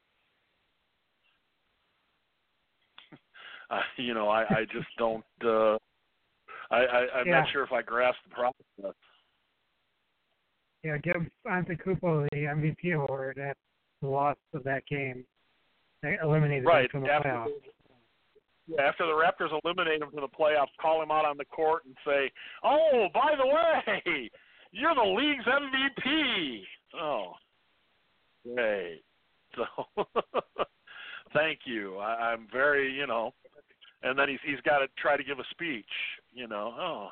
uh, you know, I, I just don't, uh, I, I, I'm yeah. not sure if I grasp the process. Yeah, give Antetokounmpo the M V P award at the loss of that game. They eliminated right. them from the after, playoffs. Yeah, after the Raptors eliminate him from the playoffs, call him out on the court and say, oh, by the way, you're the league's M V P. Oh, great. So, thank you. I, I'm very, you know, and then he's he's got to try to give a speech, you know. Oh,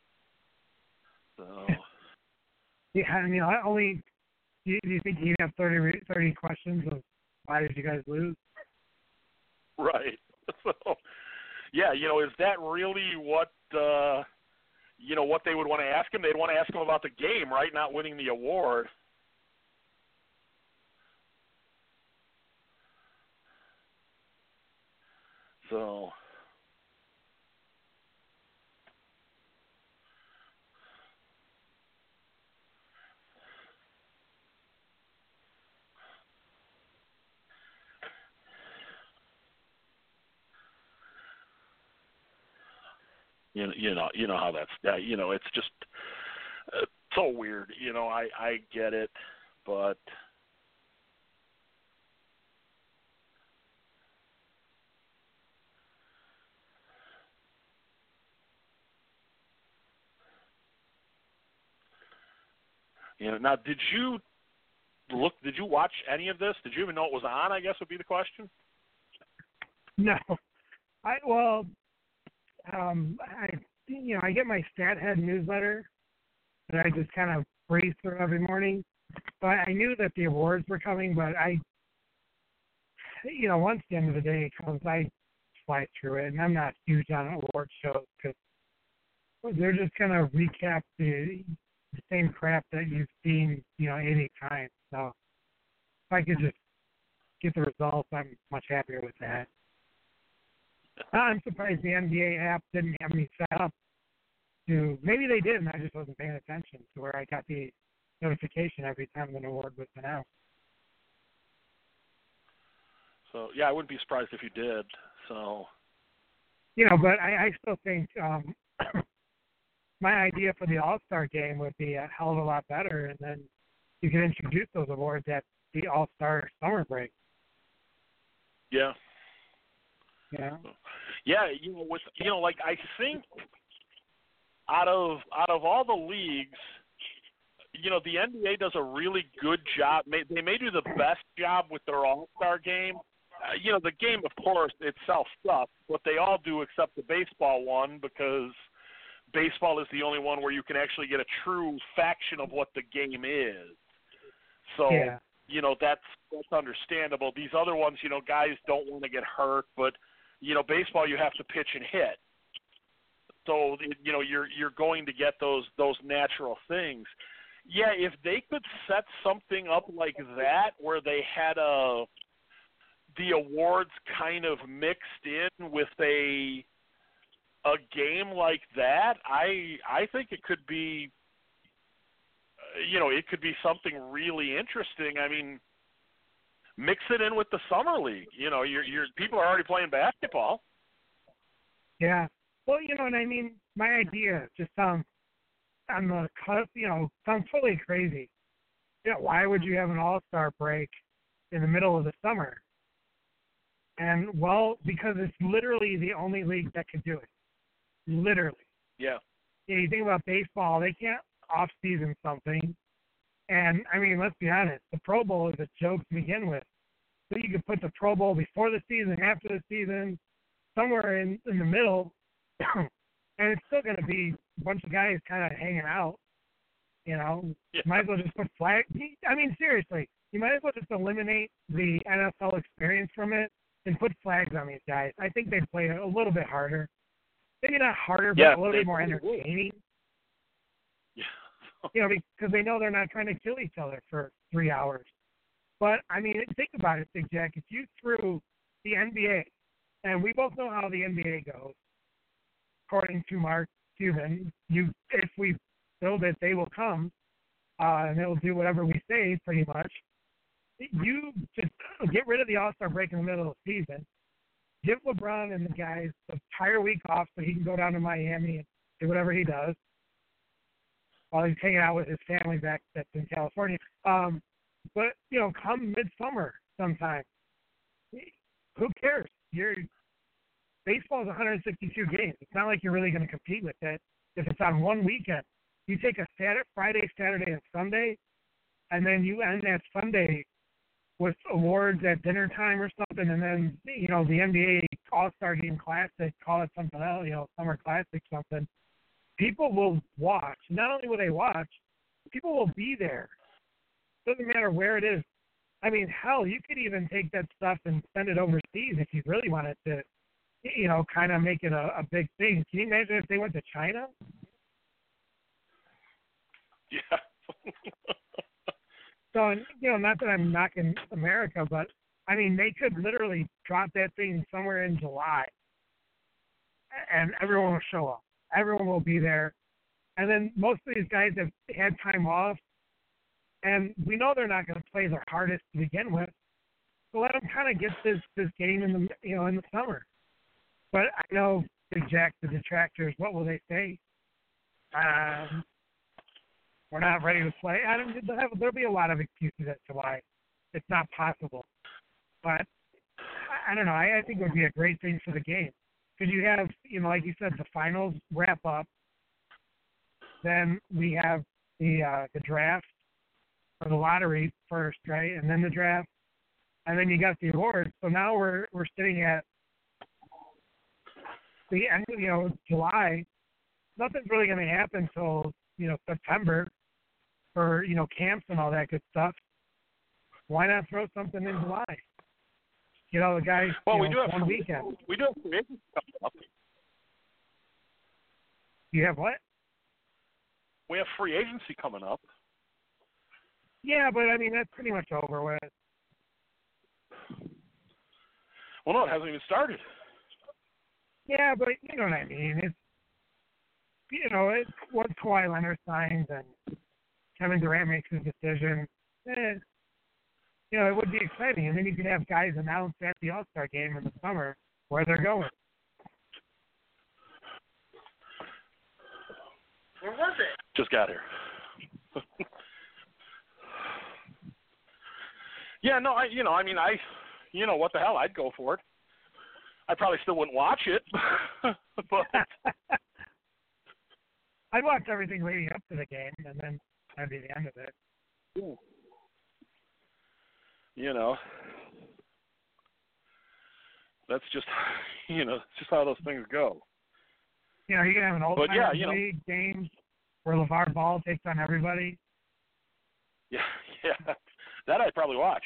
so. Yeah, I mean, I only. Do you, do you think you have thirty, thirty questions of why did you guys lose? Right. So, yeah, you know, is that really what? Uh, you know, what they would want to ask him? They'd want to ask him about the game, right? Not winning the award. So, you know, you know, you know how that's, uh, you know, it's just uh, so weird. You know, I, I get it, but you know, now did you look? Did you watch any of this? Did you even know it was on? I guess would be the question. No, I well, um, I you know I get my StatHead newsletter that I just kind of breeze through every morning. But I knew that the awards were coming, but I, you know, once the end of the day comes, I fly through it, and I'm not huge on award shows because they're just going to recap the, the same crap that you've seen, you know, eighty times. So if I could just get the results, I'm much happier with that. I'm surprised the N B A app didn't have me set up to, maybe they did, and I just wasn't paying attention to where I got the notification every time an award was announced. So, yeah, I wouldn't be surprised if you did. So, you know, but I, I still think um, my idea for the All-Star game would be a hell of a lot better, and then you can introduce those awards at the All-Star summer break. Yeah. Yeah. Yeah, you know, with you know, like I think out of out of all the leagues, you know, the N B A does a really good job. They may do the best job with their All-Star game. Uh, you know, the game, of course, itself sucks, but they all do except the baseball one because baseball is the only one where you can actually get a true faction of what the game is. So, yeah. you know, that's that's understandable. These other ones, you know, guys don't want to get hurt, but you know, baseball you have to pitch and hit. So, you know, you're you're going to get those those natural things. Yeah, if they could set something up like that where they had a the awards kind of mixed in with a a game like that, I I think it could be you know, it could be something really interesting. I mean, mix it in with the summer league. You know, you're you're people are already playing basketball. Yeah. Well, you know what I mean? My idea just sounds on the cut, you know, sounds totally crazy. Yeah, why would you have an all-star break in the middle of the summer? And, well, because it's literally the only league that can do it. Literally. Yeah. Yeah, you think about baseball, they can't off-season something. And, I mean, let's be honest, the Pro Bowl is a joke to begin with. So you could put the Pro Bowl before the season, after the season, somewhere in, in the middle, and it's still going to be a bunch of guys kind of hanging out. You know, yeah. Might as well just put flag. I mean, seriously, you might as well just eliminate the N F L experience from it and put flags on these guys. I think they'd play a little bit harder. Maybe not harder, but yeah, a little bit more entertaining. Yeah. You know, because they know they're not trying to kill each other for three hours. But, I mean, think about it, Big Jack. If you threw the N B A, and we both know how the N B A goes, according to Mark Cuban, you if we build it, they will come, uh, and they'll do whatever we say, pretty much. You just get rid of the All-Star break in the middle of the season, give LeBron and the guys the entire week off so he can go down to Miami and do whatever he does while he's hanging out with his family back that's in California. Um, but, you know, come midsummer sometime. Who cares? You're baseball is one hundred sixty-two games. It's not like you're really going to compete with it if it's on one weekend. You take a Saturday, Friday, Saturday, and Sunday, and then you end that Sunday with awards at dinner time or something, and then, you know, the N B A All-Star Game Classic, call it something else, you know, Summer Classic something. People will watch. Not only will they watch, people will be there. Doesn't matter where it is. I mean, hell, you could even take that stuff and send it overseas if you really wanted to, you know, kind of make it a, a big thing. Can you imagine if they went to China? Yeah. So, you know, not that I'm knocking America, but, I mean, they could literally drop that thing somewhere in July, and everyone will show up. Everyone will be there. And then most of these guys have had time off, and we know they're not going to play their hardest to begin with. So let them kind of get this, this game in the, you know, in the summer. But I know, Big Jack, the detractors, what will they say? Um, we're not ready to play. I don't, they'll, have, there'll be a lot of excuses as to why it's not possible. But I, I don't know. I, I think it would be a great thing for the game. Because you have, you know, like you said, the finals wrap up. Then we have the uh, the draft or the lottery first, right, and then the draft, and then you got the awards. So now we're we're sitting at the end of, you know, July. Nothing's really going to happen till, you know, September for, you know, camps and all that good stuff. Why not throw something in July? Get all the guys, well, you we know, do have one free, weekend. We do have free agency coming up. You have what? We have free agency coming up. Yeah, but I mean, that's pretty much over with. Well, no, it hasn't even started. Yeah, but you know what I mean. It's, you know, it's once Kawhi Leonard signs and Kevin Durant makes his decision, eh, you know, it would be exciting. And then you could have guys announce at the All-Star game in the summer where they're going. Where was it? Just got here. Yeah, no, I, you know, I mean, I, you know, what the hell, I'd go for it. I probably still wouldn't watch it, but I'd watch everything leading up to the game, and then that'd be the end of it. You know, that's just, you know, it's just how those things go. You know, you can have an old But yeah, you know, league game where LeVar Ball takes on everybody. Yeah, yeah, that I'd probably watch.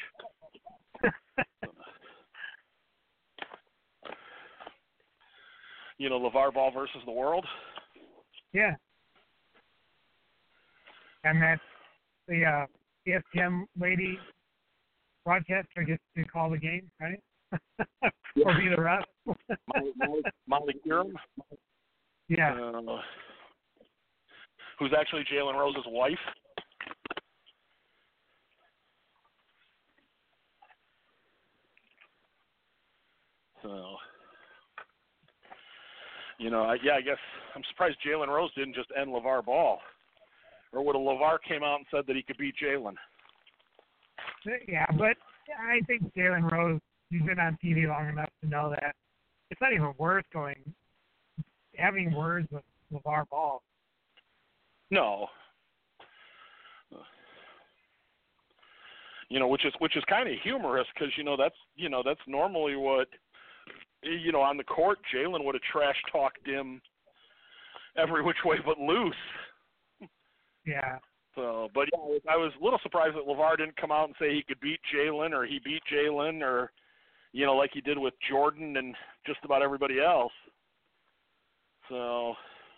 You know, LeVar Ball versus the world. Yeah. And that the uh, E S P N lady broadcaster gets to call the game, right? Or be the ref. Molly, Molly, Molly Qerim. Yeah. Uh, who's actually Jalen Rose's wife. So, you know, I, yeah, I guess I'm surprised Jalen Rose didn't just end LeVar Ball. Or would a LeVar came out and said that he could beat Jalen? Yeah, but I think Jalen Rose, he's been on T V long enough to know that it's not even worth going, having words with LeVar Ball. No. You know, which is which is kind of humorous because, you know, that's, you know, that's normally what, you know, on the court, Jalen would have trash talked him every which way but loose. Yeah. So, but yeah, I was a little surprised that LeVar didn't come out and say he could beat Jalen or he beat Jalen or, you know, like he did with Jordan and just about everybody else. So,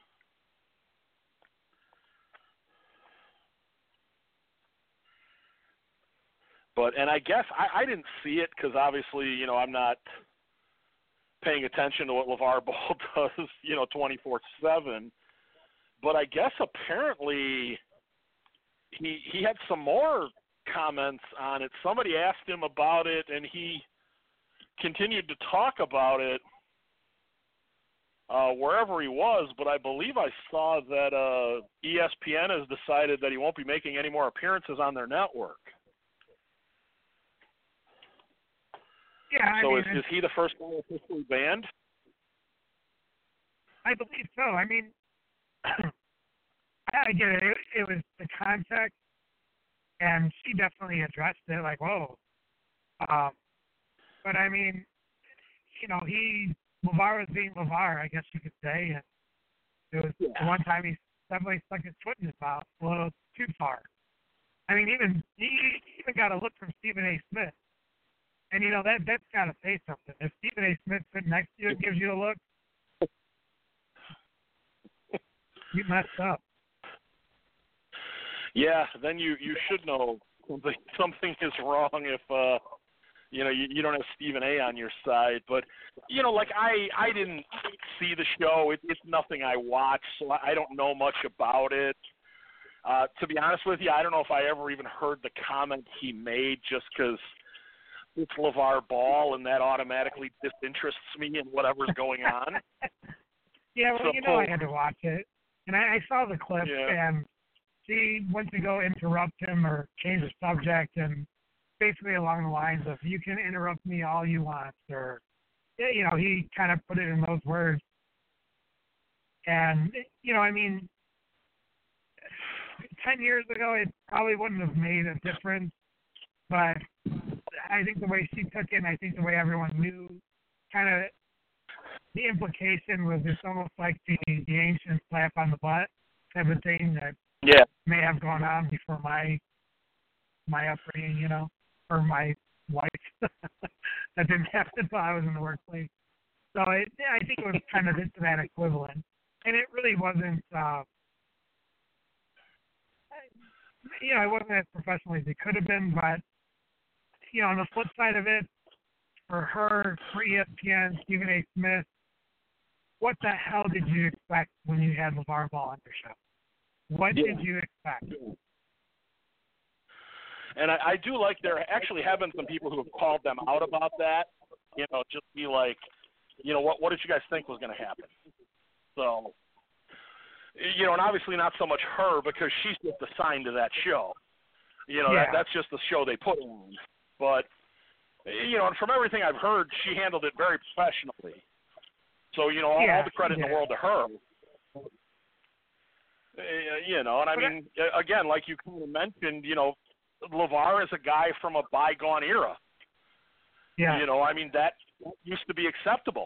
but, and I guess I, I didn't see it because obviously, you know, I'm not paying attention to what LeVar Ball does, you know, twenty-four seven. But I guess apparently he he had some more comments on it. Somebody asked him about it, and he continued to talk about it uh, wherever he was. But I believe I saw that uh, E S P N has decided that he won't be making any more appearances on their network. Yeah, I so mean, is, is he the first one officially banned? I believe so. I mean, I get it. it. It was the context, and she definitely addressed it like, whoa. Um, but, I mean, you know, he, LeVar was being LeVar, I guess you could say. And it was Yeah. the one time he definitely stuck his foot in his mouth a little too far. I mean, even he even got a look from Stephen A. Smith. And, you know, that, that's got to say something. If Stephen A. Smith sitting next to you and gives you a look, you messed up. Yeah, then you, you should know something something is wrong if uh you know you, you don't have Stephen A. on your side. But you know, like I I didn't see the show. It, it's nothing I watched, so I don't know much about it. Uh, to be honest with you, I don't know if I ever even heard the comment he made, just because it's LeVar Ball and that automatically disinterests me in whatever's going on. Yeah, well, So, you know I had to watch it. And I, I saw the clip, yeah. and she went to go interrupt him or change the subject, and basically along the lines of, you can interrupt me all you want, or, you know, he kind of put it in those words. And, you know, I mean, ten years ago, it probably wouldn't have made a difference. But I think the way she took it, and I think the way everyone knew, kind of the implication was just almost like the, the ancient slap on the butt type of thing that yeah. may have gone on before my my upbringing, you know, or my life. That didn't happen while I was in the workplace. So it, I think it was kind of into that equivalent. And it really wasn't, uh, you know, it wasn't as professional as it could have been, but, you know, on the flip side of it, for her, for E S P N, Stephen A. Smith, what the hell did you expect when you had LeVar Ball on your show? What yeah. did you expect? And I, I do like there actually have been some people who have called them out about that. You know, just be like, you know, what what did you guys think was going to happen? So, you know, and obviously not so much her because she's just assigned to that show. You know, yeah. that, that's just the show they put on. But, you know, and from everything I've heard, she handled it very professionally. So, you know, all, yeah. all the credit yeah. in the world to her. Uh, you know, and I mean, I, again, like you kind of mentioned, you know, LeVar is a guy from a bygone era. Yeah. You know, I mean, that used to be acceptable.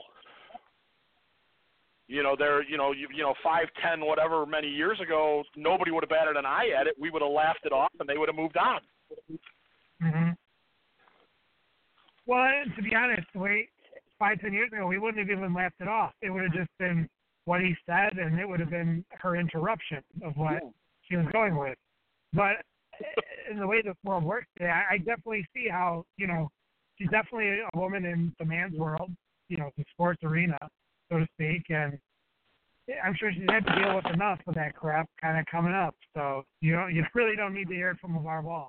You know, there, you know, you, you know, five, ten, whatever many years ago, nobody would have batted an eye at it. We would have laughed it off, and they would have moved on. Mm-hmm. Well, and to be honest, the way five, ten years ago, we wouldn't have even laughed it off. It would have just been what he said, and it would have been her interruption of what yeah. she was going with. But in the way this world works today, I, I definitely see how, you know, she's definitely a woman in the man's world, you know, the sports arena, so to speak, and I'm sure she's had to deal with enough of that crap kind of coming up. So you don't, you really don't need to hear it from LeVar Ball.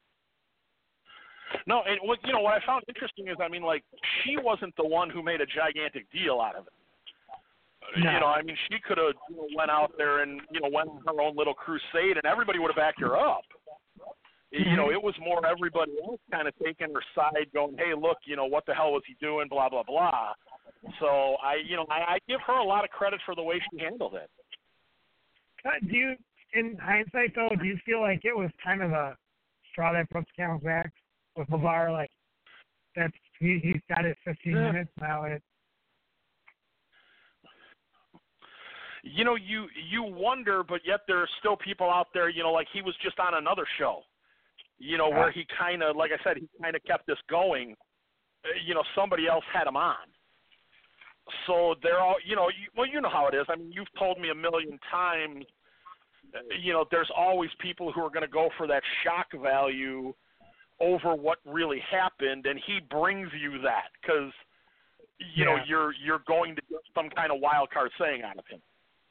No, and what you know what I found interesting is, I mean, like she wasn't the one who made a gigantic deal out of it. No. You know, I mean, she could have you know, went out there and you know went on her own little crusade, and everybody would have backed her up. Mm-hmm. You know, it was more everybody else kind of taking her side, going, "Hey, look, you know, what the hell was he doing?" Blah blah blah. So I, you know, I, I give her a lot of credit for the way she handled it. Do you, in hindsight, though, do you feel like it was kind of a straw that broke the camel's back with LeVar? Like, that's he, he's got his fifteen yeah. minutes now. It. You know, you you wonder, but yet there are still people out there. You know, like he was just on another show. You know, yeah. where he kind of, like I said, he kind of kept this going. You know, somebody else had him on. So they're all, you know, you, well, you know how it is. I mean, you've told me a million times, you know, there's always people who are going to go for that shock value over what really happened, and he brings you that because, you yeah. know, you're you're going to get some kind of wild card saying out of him.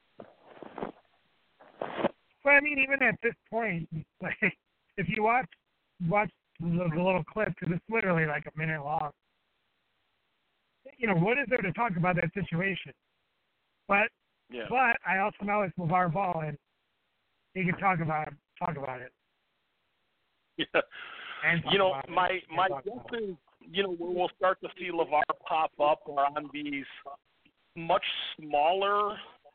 Well, I mean, even at this point, like, if you watch watch the, the little clip, because it's literally like a minute long, you know, what is there to talk about that situation? But yeah. but I also know it's LeVar Ball, and he can talk about talk about it. Yeah. You know, my my guess is, you know, we'll start to see LeVar pop up on these much smaller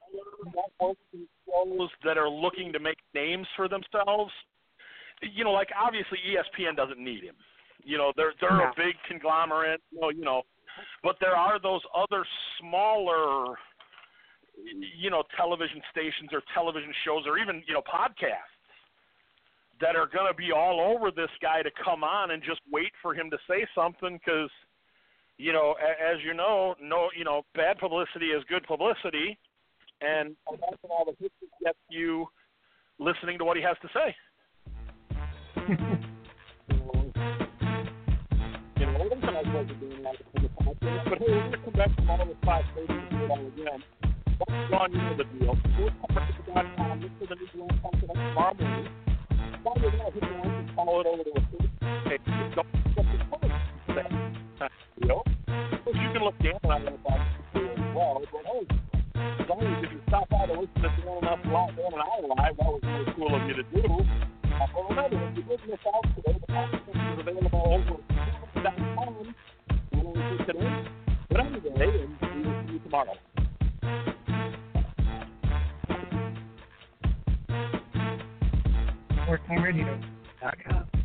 shows that are looking to make names for themselves. You know, like obviously E S P N doesn't need him. You know, they're they're no. a big conglomerate. You know, you know, but there are those other smaller, you know, television stations or television shows or even you know podcasts that are going to be all over this guy to come on and just wait for him to say something because, you know, as you know, no, you know, bad publicity is good publicity, and that's all the history gets you listening to what he has to say. You know, what can I supposed to do in the podcast? But hey, we're going to come back tomorrow at five thirty and do it all again. That's gone into the deal. We'll come back to the dot com. Look for the new one coming up tomorrow morning. While you're there, hit the link and follow it over to a Facebook page. Don't forget to post that deal. Of course, you can look down on that about it as well. But hey, as always, if you stop by to listen to Dan enough live, Dan and I live, that was really cool of you to do. Uh, but remember, if you did miss out today, the podcast is available over at dot com. You want to today, but anyway, and we will see you tomorrow. sports time radio dot com.